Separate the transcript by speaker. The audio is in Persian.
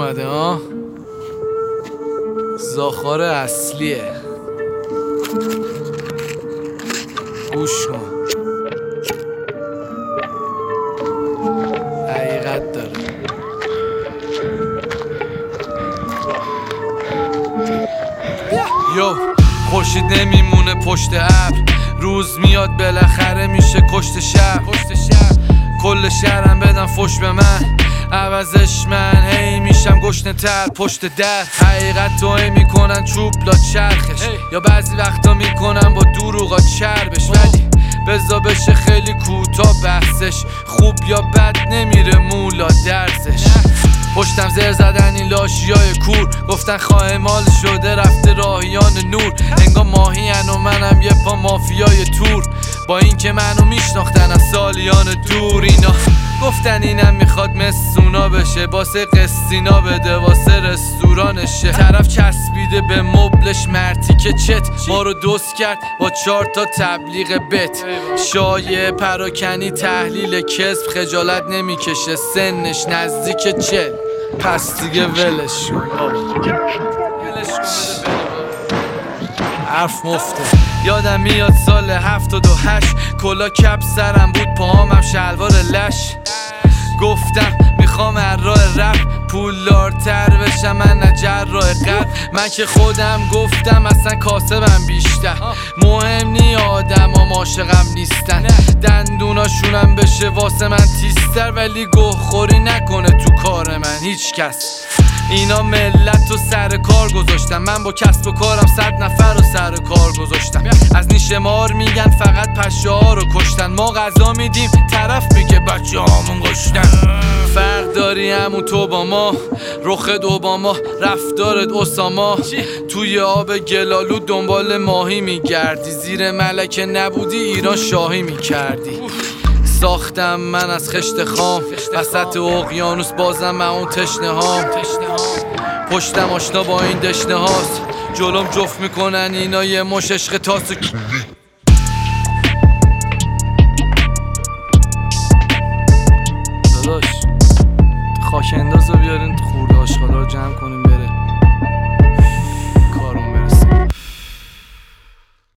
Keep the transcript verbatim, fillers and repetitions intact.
Speaker 1: اومده ها. زاخار اصلیه، گوش کن، حقیقت داره. یو خورشید نمیمونه پشت ابر، روز میاد بالاخره میشه کشت شب. کل شهرم بدن فش به من، عوضش من هی میشم گشنه تر پشت در. حقیقت توهی میکنن چوب لا چرخش، یا بعضی وقتا میکنن با دروغا چربش. ولی بزا بشه خیلی کوتاه بحثش، خوب یا بد نمیره مولا درسش. پشتم زر زدن این لاشیای کور، گفتن خواه مال شده رفته راهیان نور. انگار ماهین و منم یه پا مافیای تور، با این که منو میشناختن از سالیان دور. اینا گفتن اینم میخواد مسونا بشه، واسه قسطینا بده واسه رستورانشه. طرف چسبیده به مبلش مرتی که چت، ما رو دوست کرد با چهار تا تبلیغ بت. شایعه پراکنی تحلیل کذب، خجالت نمیکشه سنش نزدیک چل. پس دیگه ولش کن، حرف مفته. یادم میاد سال هفتاد و هشت، کلا کپ سرم بود پاهامم شلوار لش. گفتم میخوام هر راه رپ پولدارتر بشم، من نه جراح قلب. من که خودم گفتم اصلا کاسبم بیشتر، مهم نی آدم ها عاشقم نیستن. دندوناشونم بشه واسه من تیستر، ولی گوه خوری نکنه تو کار من هیچ کس. اینا ملت رو سر کار گذاشتم، من با کسب و کارم صد نفر رو سر کار گذاشتم. از نیش مار میگن فقط پشه ها رو کشتن، ما غذا میدیم طرف میگه بچه هامون گشتن. فرق داری همون تو با ما، رخت اوباما رفتارت اساما. توی آب گلالود دنبال ماهی میگردی، زیر ملکه نبودی ایران شاهی میکردی. ساختم من از خشت خام وسط اقیانوس، بازم من اون تشنه هام. پشتم آشنا با این دشنه هاست، جلوم جفت میکنن اینا یه مش عشق تاسو. داداش خاک انداز رو بیارین خورده آشغالا رو جمع کنیم بره.